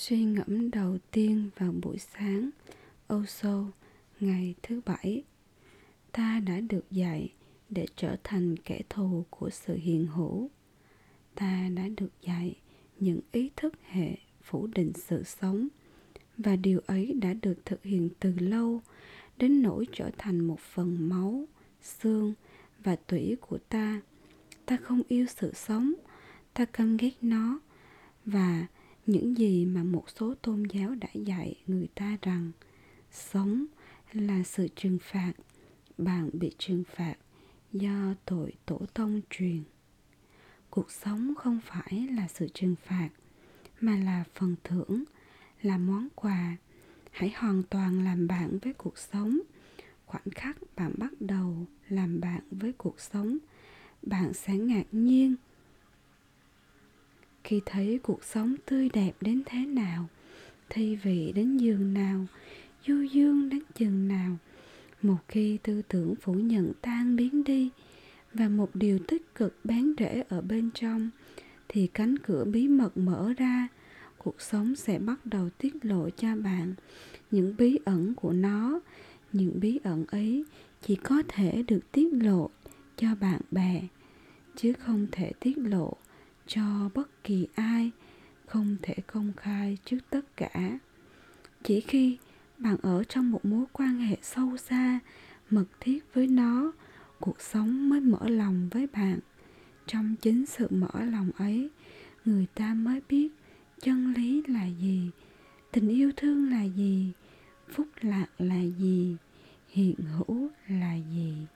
Suy ngẫm đầu tiên vào buổi sáng Osho, ngày thứ Bảy. Ta đã được dạy để trở thành kẻ thù của sự hiện hữu. Ta đã được dạy những ý thức hệ phủ định sự sống, và điều ấy đã được thực hiện từ lâu, đến nỗi trở thành một phần máu, xương và tủy của ta. Ta không yêu sự sống, ta căm ghét nó, và những gì mà một số tôn giáo đã dạy người ta rằng sống là sự trừng phạt, bạn bị trừng phạt do tội tổ tông truyền. Cuộc sống không phải là sự trừng phạt, mà là phần thưởng, là món quà. Hãy hoàn toàn làm bạn với cuộc sống. Khoảnh khắc bạn bắt đầu làm bạn với cuộc sống, bạn sẽ ngạc nhiên khi thấy cuộc sống tươi đẹp đến thế nào, thi vị đến giường nào, du dương đến chừng nào. Một khi tư tưởng phủ nhận tan biến đi, và một điều tích cực bén rễ ở bên trong, thì cánh cửa bí mật mở ra. Cuộc sống sẽ bắt đầu tiết lộ cho bạn những bí ẩn của nó. Những bí ẩn ấy chỉ có thể được tiết lộ cho bạn bè, chứ không thể tiết lộ cho bất kỳ ai, không thể công khai trước tất cả. Chỉ khi bạn ở trong một mối quan hệ sâu xa, mật thiết với nó, cuộc sống mới mở lòng với bạn. Trong chính sự mở lòng ấy, người ta mới biết chân lý là gì, tình yêu thương là gì, phúc lạc là gì, hiện hữu là gì.